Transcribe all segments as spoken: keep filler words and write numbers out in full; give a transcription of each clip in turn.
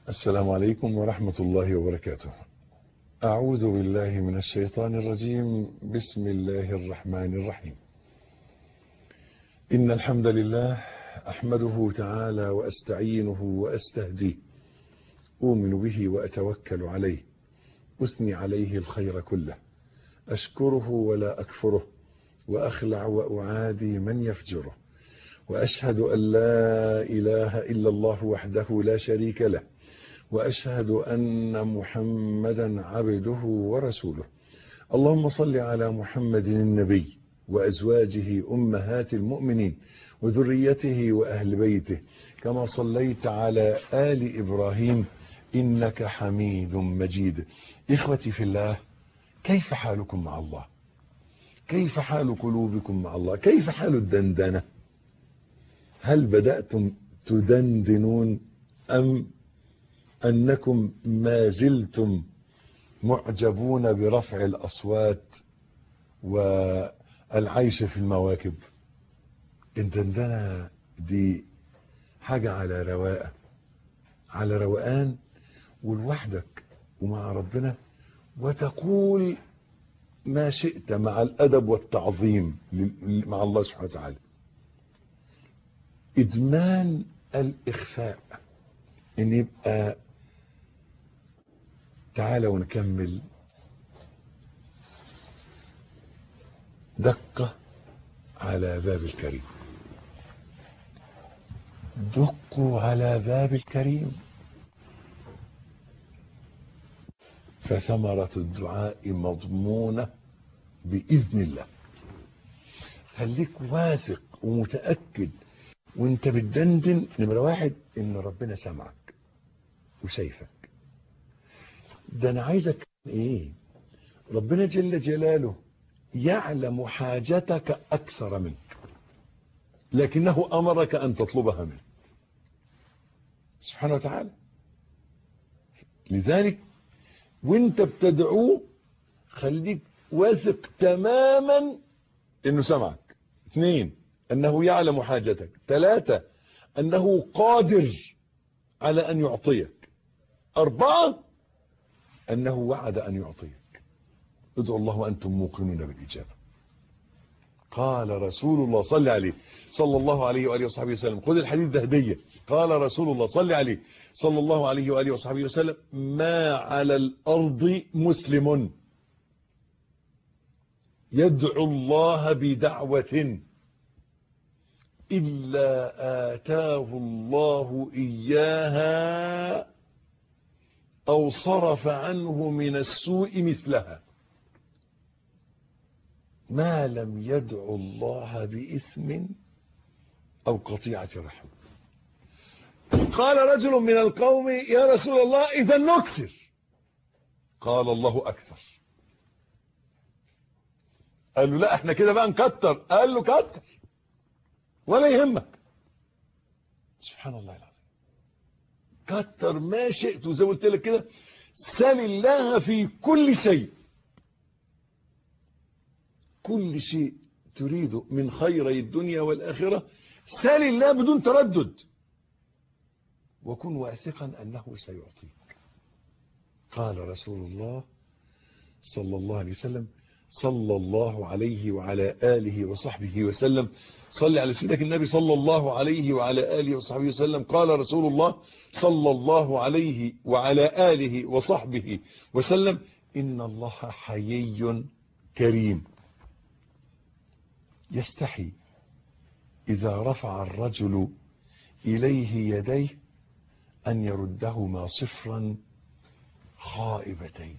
السلام عليكم ورحمة الله وبركاته. أعوذ بالله من الشيطان الرجيم. بسم الله الرحمن الرحيم. إن الحمد لله أحمده تعالى وأستعينه وأستهديه، أؤمن به وأتوكل عليه، أثني عليه الخير كله، أشكره ولا أكفره، وأخلع وأعادي من يفجره، وأشهد أن لا إله إلا الله وحده لا شريك له، وأشهد أن محمدا عبده ورسوله. اللهم صل على محمد النبي وأزواجه أمهات المؤمنين وذريته وأهل بيته، كما صليت على آل إبراهيم إنك حميد مجيد. إخوتي في الله، كيف حالكم مع الله؟ كيف حال قلوبكم مع الله؟ كيف حال الدندنة؟ هل بدأتم تدندنون أم أنكم ما زلتم معجبون برفع الأصوات والعيش في المواكب؟ الدندنة دي حاجة على رواقة، على روقان، ولوحدك ومع ربنا، وتقول ما شئت مع الأدب والتعظيم مع الله سبحانه وتعالى. إدمان الإخفاء، إن يبقى تعالوا ونكمل دقة على باب الكريم. دقوا على باب الكريم، فثمرة الدعاء مضمونة بإذن الله. خليك واثق ومتأكد وانت بتدندن، نمرة واحد، ان ربنا سمعك وشايفك. ده انا عايزك ايه؟ ربنا جل جلاله يعلم حاجتك اكثر منك، لكنه امرك ان تطلبها منه سبحانه وتعالى. لذلك وانت بتدعوه خليك واثق تماما انه سمعك. اثنين، انه يعلم حاجتك. ثلاثة، انه قادر على ان يعطيك. اربعة، انه وعد ان يعطيك. ادعوا الله وانتم موقنون بالاجابة. قال رسول الله صلى عليه صلى الله عليه واله وصحبه وسلم، خذ الحديث ده هدية. قال رسول الله صلى عليه صلى الله عليه واله وصحبه وسلم: ما على الارض مسلم يدعو الله بدعوة إلا آتاه الله إياها أو صرف عنه من السوء مثلها، ما لم يدعو الله بإثم أو قطيعة رحم. قال رجل من القوم: يا رسول الله إذا نكثر. قال: الله أكثر. قال له: لا احنا كده بقى نكتر. قال له: كتر ولا يهمك. سبحان الله العظيم. كتر ما شئت، وزي ما قلت لك كده، سل الله في كل شيء. كل شيء تريده من خيري الدنيا والآخرة سل الله بدون تردد، وكن واثقا أنه سيعطيك. قال رسول الله صلى الله عليه وسلم صلى الله عليه وعلى آله وصحبه وسلم، صل على سيدك النبي صلى الله عليه وعلى آله وصحبه وسلم. قال رسول الله صلى الله عليه وعلى آله وصحبه وسلم: إن الله حيي كريم يستحي إذا رفع الرجل إليه يديه أن يردهما صفرا خائبتين.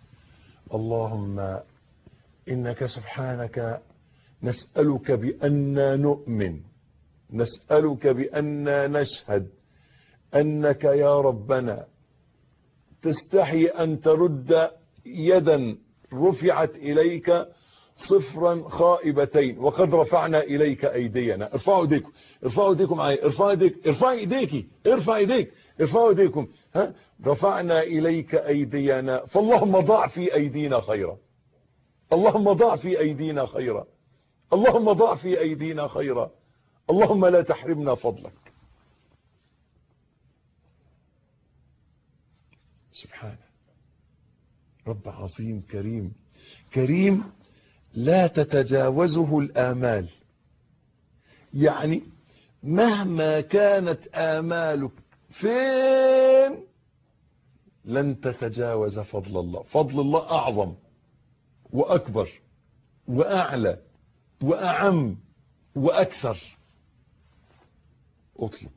اللهم إنك سبحانك نسألك بأننا نؤمن، نسألك بأننا نشهد أنك يا ربنا تستحي أن ترد يدا رفعت إليك صفرا خائبتين، وقد رفعنا إليك أيدينا. ارفعوا ايديكم، ارفعوا ايديكم معايا، ارفعوا ايديك، ارفعوا ايديكي، ارفع ايديك، ارفعوا ايديكم. ها، رفعنا إليك أيدينا، فاللهم ضع في أيدينا خيرا، اللهم ضع في أيدينا خيرا، اللهم ضع في أيدينا خيرا، اللهم لا تحرمنا فضلك. سبحانه، رب عظيم كريم، كريم لا تتجاوزه الآمال. يعني مهما كانت آمالك فين لن تتجاوز فضل الله. فضل الله أعظم وأكبر وأعلى وأعم وأكثر. اطلب.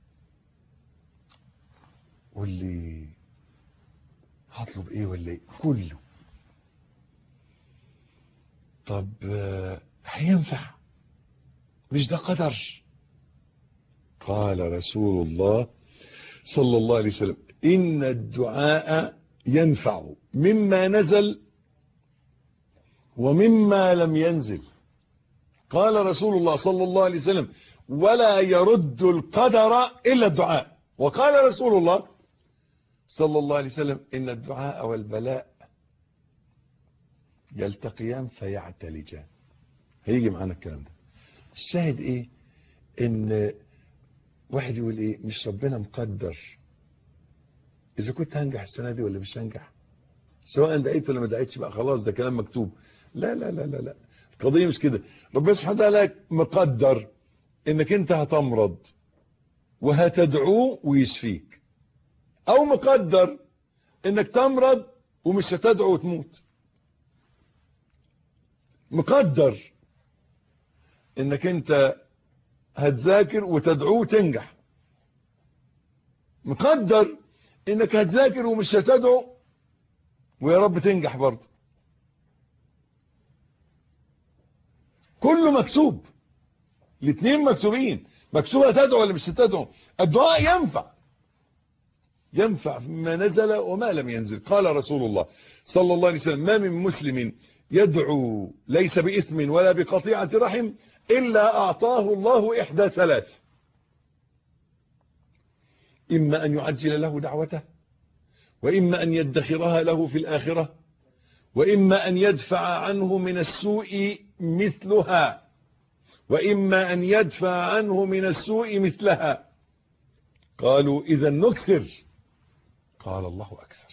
واللي هطلب ايه ولا ايه؟ كله. طب هينفع؟ مش ده قدر؟ قال رسول الله صلى الله عليه وسلم: إن الدعاء ينفع مما نزل ومما لم ينزل. قال رسول الله صلى الله عليه وسلم: ولا يرد القدر إلا الدعاء. وقال رسول الله صلى الله عليه وسلم: إن الدعاء والبلاء يلتقيان فيعتلجان. هيجي معانا الكلام ده. الشاهد ايه؟ ان واحد يقول ايه؟ مش ربنا مقدر اذا كنت هنجح السنه دي ولا مش هنجح، سواء دعيت ولا ما دعيتش بقى خلاص ده كلام مكتوب. لا لا لا لا لا، القضيه مش كده. ربنا سبحانه وتعالى مقدر انك انت هتمرض وهتدعوه ويشفيك، او مقدر انك تمرض ومش هتدعو وتموت. مقدر انك انت هتذاكر وتدعوه وتنجح. مقدر انك هتذاكر ومش هتدعو ويا رب تنجح برضه. كله مكتوب، الاثنين مكتوبين. مكتوب هتدعو ولا مش هتدعو. الدعاء ينفع، ينفع ما نزل وما لم ينزل. قال رسول الله صلى الله عليه وسلم: ما من مسلم يدعو ليس بإثم ولا بقطيعة رحم إلا أعطاه الله إحدى ثلاث: إما أن يعجل له دعوته، وإما أن يدخرها له في الآخرة، وإما أن يدفع عنه من السوء مثلها، وإما أن يدفع عنه من السوء مثلها. قالوا: إذا نكثر. قال: الله أكثر.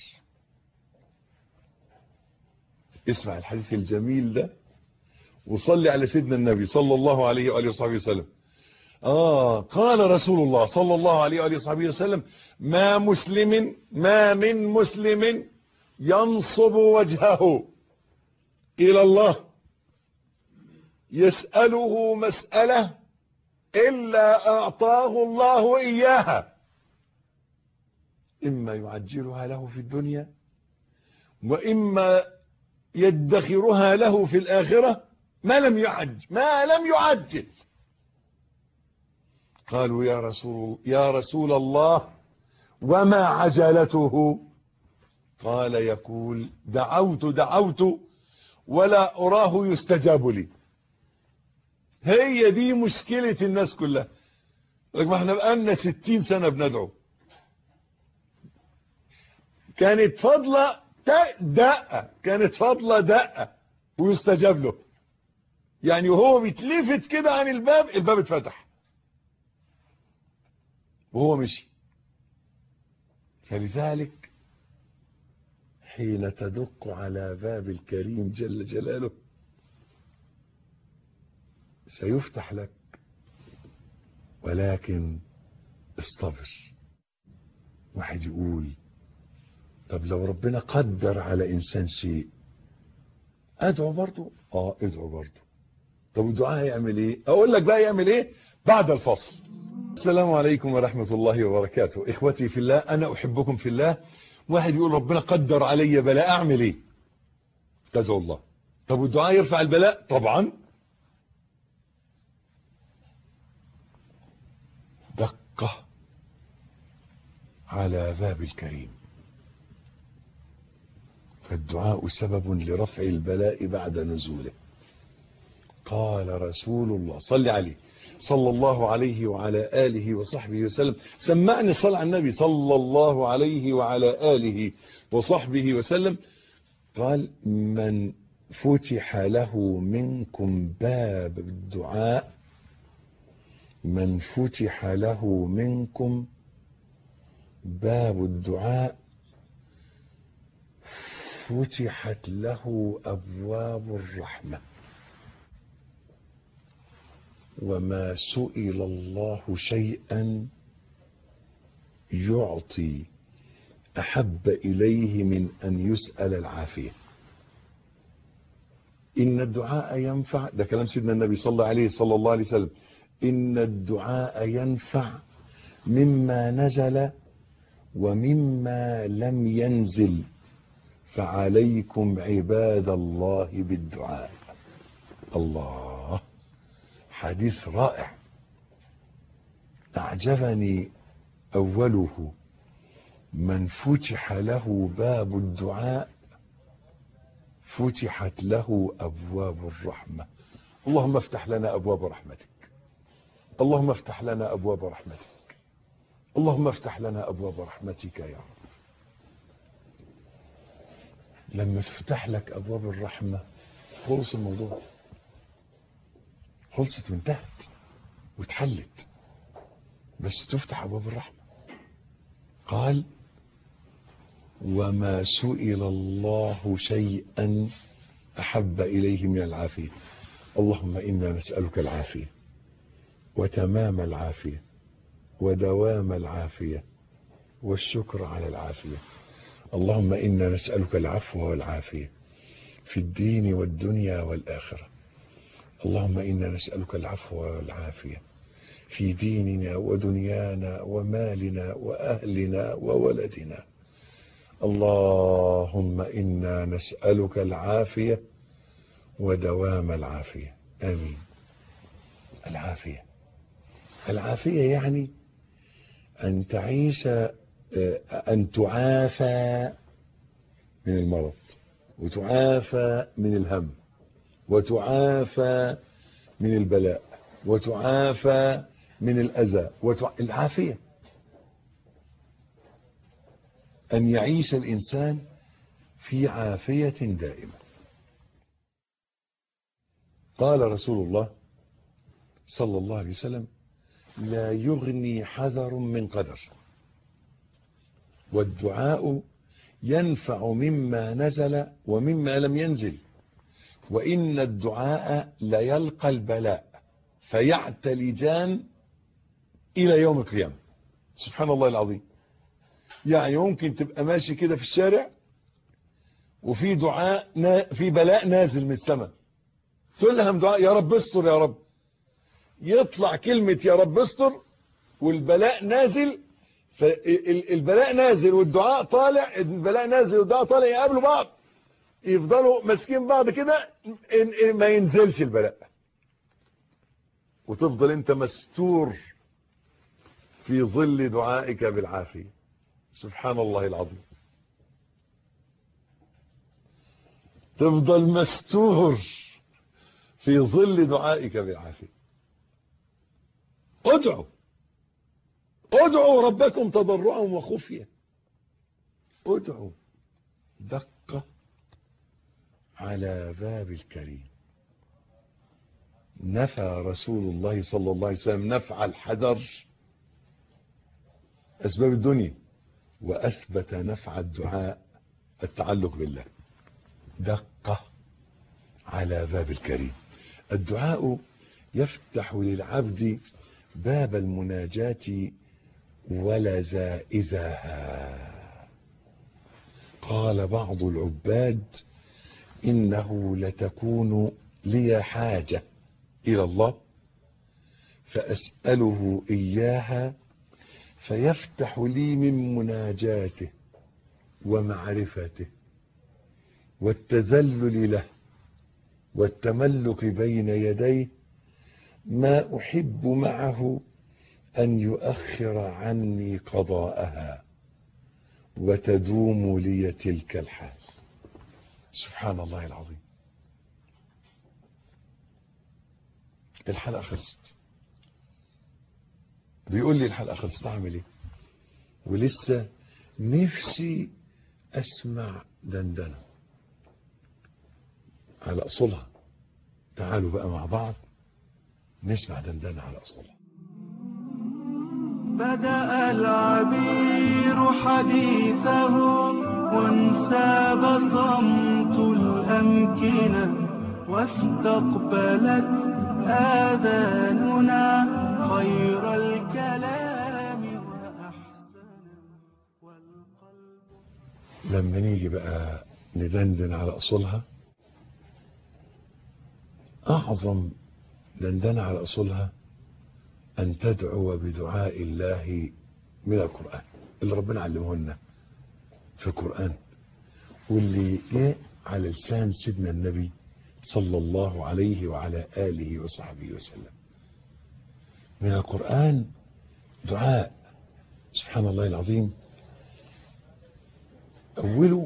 اسمع الحديث الجميل ده وصلي على سيدنا النبي صلى الله عليه وآله وصحبه وسلم. آه قال رسول الله صلى الله عليه وآله وصحبه وسلم: ما مسلم ما من مسلم ينصب وجهه إلى الله يسأله مسألة إلا أعطاه الله إياها، إما يعجلها له في الدنيا، وإما يدخرها له في الآخرة ما لم يعجل ما لم يعجل. قالوا: يا رسول يا رسول الله وما عجلته؟ قال: يقول: دعوت دعوت ولا أراه يستجاب لي. هي دي مشكلة الناس كلها. ما احنا بقالنا ستين سنة بندعو، كانت فضلة دقة كانت فضلة دقة ويستجاب له. يعني وهو بيتلفت كده عن الباب، الباب اتفتح وهو مشي. فلذلك حين تدق على باب الكريم جل جلاله سيفتح لك، ولكن اصطبر. واحد يقول: طب لو ربنا قدر على انسان شيء ادعو برضه؟ اه ادعو برضه. طب الدعاء هيعمل ايه؟ اقول لك بقى يعمل ايه بعد الفصل. السلام عليكم ورحمة الله وبركاته. اخوتي في الله، انا احبكم في الله. واحد يقول: ربنا قدر علي بلاء، اعمل ايه؟ تدعو الله. طب والدعاء يرفع البلاء؟ طبعا. دقة على باب الكريم، فالدعاء سبب لرفع البلاء بعد نزوله. قال رسول الله صلى عليه صلى الله عليه وعلى آله وصحبه وسلم. سمعني الصلاة على النبي صلى الله عليه وعلى آله وصحبه وسلم. قال: من فتح له منكم باب الدعاء من فتح له منكم باب الدعاء فتحت له أبواب الرحمة. وما سئل الله شيئا يعطي أحب إليه من أن يسأل العافية. إن الدعاء ينفع، ده كلام سيدنا النبي صلى عليه صلى الله عليه وسلم، إن الدعاء ينفع مما نزل ومما لم ينزل، فعليكم عباد الله بالدعاء. الله، حديث رائع أعجبني أوله: من فتح له باب الدعاء فتحت له أبواب الرحمة. اللهم افتح لنا أبواب رحمتك، اللهم افتح لنا أبواب رحمتك، اللهم افتح لنا أبواب رحمتك يا رب. لما تفتح لك أبواب الرحمة خلص الموضوع، خلصت وانتهت واتحلت، بس تفتح أبواب الرحمة. قال: وما سئل الله شيئا أحب إليه من العافية. اللهم إنا نسألك العافية وتمام العافية ودوام العافية والشكر على العافية. اللهم إنا نسألك العفو والعافية في الدين والدنيا والآخرة. اللهم إنا نسألك العفو والعافية في ديننا ودنيانا ومالنا وأهلنا وولدنا. اللهم إنا نسألك العافية ودوام العافية. آمين. العافية، العافية يعني أن تعيش، أن تعافى من المرض، وتعافى من الهم، وتعافى من البلاء، وتعافى من الأذى. وتع... العافية أن يعيش الإنسان في عافية دائمة. قال رسول الله صلى الله عليه وسلم: لا يغني حذر من قدر. والدعاء ينفع مما نزل ومما لم ينزل، وإن الدعاء ليلقى البلاء فيعتلجان إلى يوم القيامة. سبحان الله العظيم. يعني ممكن تبقى ماشي كده في الشارع وفي دعاء نا في بلاء نازل من السماء، تلهم دعاء يا رب استر يا رب، يطلع كلمة يا رب استر والبلاء نازل، فالبلاء نازل والدعاء طالع، البلاء نازل والدعاء طالع، يقابلوا بعض، يفضلوا ماسكين بعض كده، ما ينزلش البلاء، وتفضل انت مستور في ظل دعائك بالعافية. سبحان الله العظيم. تفضل مستور في ظل دعائك بالعافية. ادعوا ادعوا ربكم تضرعا وخفية. ادعوا دقة على باب الكريم. نفى رسول الله صلى الله عليه وسلم نفع الحذر أسباب الدنيا، وأثبت نفع الدعاء التعلق بالله. دقة على باب الكريم. الدعاء يفتح للعبد باب المناجاة ولذائذها. قال بعض العباد: إنه لتكون لي حاجة إلى الله فأسأله إياها فيفتح لي من مناجاته ومعرفته والتذلل له والتملك بين يديه ما أحب معه أن يؤخر عني قضاءها وتدوم لي تلك الحال. سبحان الله العظيم. الحلقة خلصت، بيقول لي الحلقة خلصت، أعمل إيه؟ ولسه نفسي أسمع دندنة على أصولها. تعالوا بقى مع بعض نسمع دندنة على أصولها. بدأ العبير حديثه وانساب صمت الأمكنة واستقبلت آذاننا خير الكلام وأحسن والقلب. لما نيجي بقى ندندن على أصولها، أعظم دندنة على أصولها أن تدعو بدعاء الله من القرآن اللي ربنا علمه لنا في القرآن، واللي جاء على لسان سيدنا النبي صلى الله عليه وعلى آله وصحبه وسلم. من القرآن دعاء سبحان الله العظيم، أوله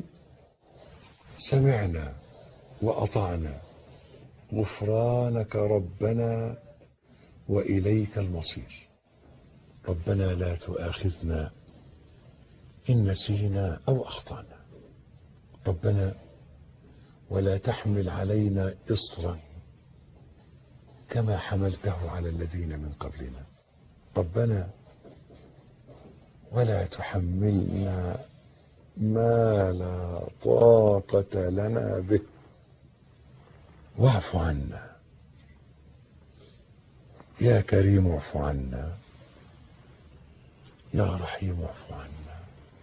سمعنا وأطعنا غفرانك ربنا وإليك المصير، ربنا لا تؤاخذنا إن نسينا أو أخطأنا، ربنا ولا تحمل علينا إصرا كما حملته على الذين من قبلنا، ربنا ولا تحملنا ما لا طاقة لنا به واعف عنا يا كريم، اعف عنا يا رحيم، اعف عنا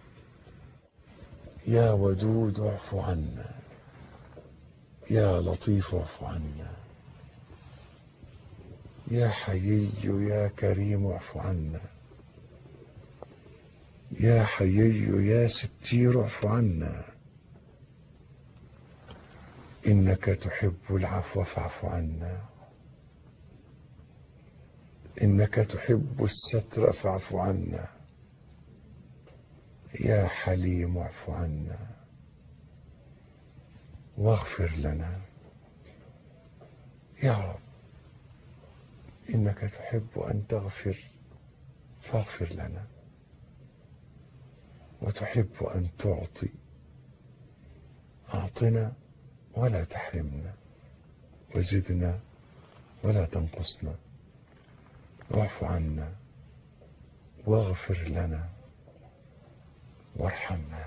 يا ودود، اعف عنا يا لطيف، اعف عنا يا حيي يا كريم، اعف عنا يا حيي يا ستير، اعف عنا إنك تحب العفو فاعف عنا، إنك تحب الستر فاعف عنا يا حليم، اعف عنا واغفر لنا يا رب، إنك تحب أن تغفر فاغفر لنا، وتحب أن تعطي أعطنا ولا تحرمنا، وزدنا ولا تنقصنا، واعف عنا واغفر لنا وارحمنا.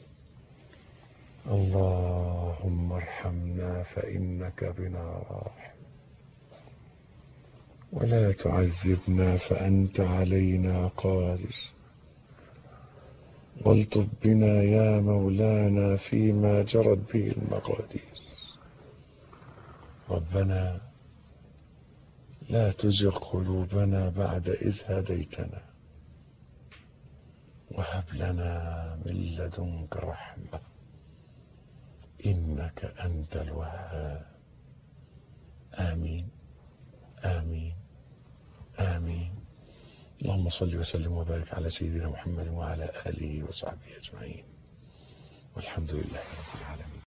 اللهم ارحمنا فإنك بنا راحم، ولا تعذبنا فأنت علينا قادر، والطف بنا يا مولانا فيما جرت به المقادير. ربنا لا تزغ قلوبنا بعد إذ هديتنا، وهب لنا من لدنك رحمة إنك أنت الوهاب. آمين آمين آمين. اللهم صل وسلم وبارك على سيدنا محمد وعلى آله وصحبه أجمعين، والحمد لله رب العالمين.